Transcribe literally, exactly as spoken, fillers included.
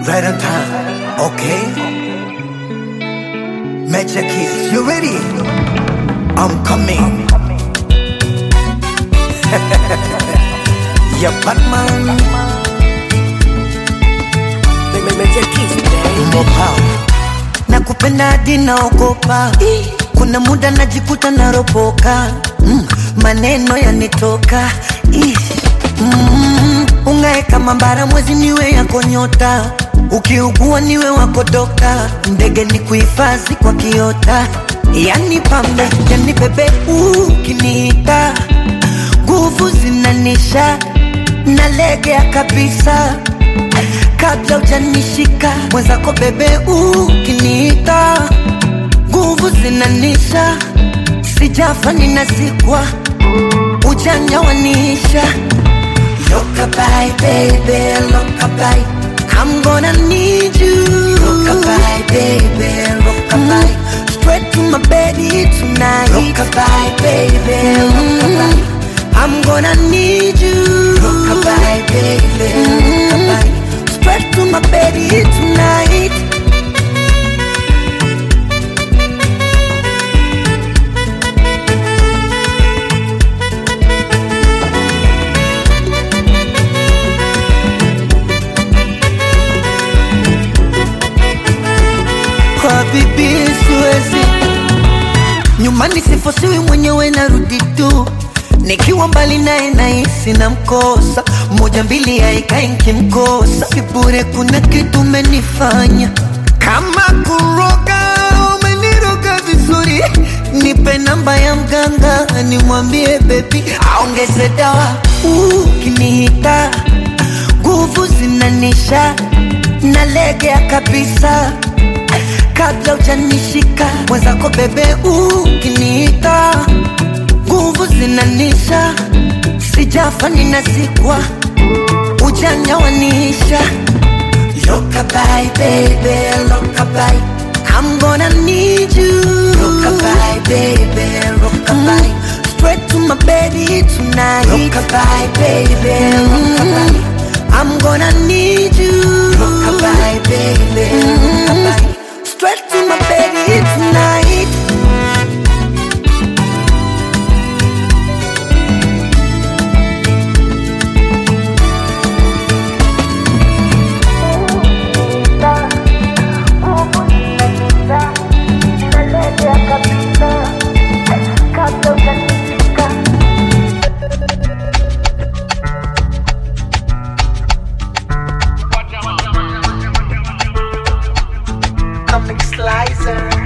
Right on time. Okay. Magic Keys, you ready? I'm coming. Yeah, Batman. Magic Keys, baby. More power. Nakupenda hadi naogopa. Kuna muda najikuta naropoka. Mm, maneno yanitoka. Ish. Mm, ungae kama mbara mwezi niwe yako nyota. Ukiugua niwe wako dokta. Ndege ni kuhifadhi kwa kiota. Yani pambe, yani bebe ukiniita. Nguvu zinanisha, nalegea kabisa. Kabla hujanishika, mwenzako bebe ukiniita. Nguvu zinanisha, sijafa ninazikwa. Ujanja wanisha. Look-a-bye, baby, look-a-bye. I'm gonna need you. Look-a-bye, baby, look-a-bye. Straight to my bed tonight. Look-a-bye, baby, look-a-bye. I'm gonna need you. Look-a-bye, baby, look-a-bye. Straight to my bed tonight. Kwa bibi siwezi, nyumbani sifosiwi mwenyewe narudi tu. Nikiwa mbali naye nahisi namkosa. Moja mbili haikai nikimkosa. Sibure kuna kitu umenifanya. Kama kuroga umeniroga vizuri. Nipe namba ya mganga nimwambie baby aongeze dawa. Ukinihita nguvu zinanisha, nalegea kabisa. Kabla hujanishika, mwenzako bebe ukiniita. Nguvu zinanisha, sijafa ninazikwa. Ujanja wanisha. Look-a-bye, baby, look-a-bye. I'm gonna need you. Look-a-bye, baby, look-a-bye. Straight to my bed tonight. Look-a-bye, baby, look-a-bye. I'm gonna need you. Look-a-bye, baby, look-a-bye. Straight to my bed tonight. Comic Slicer.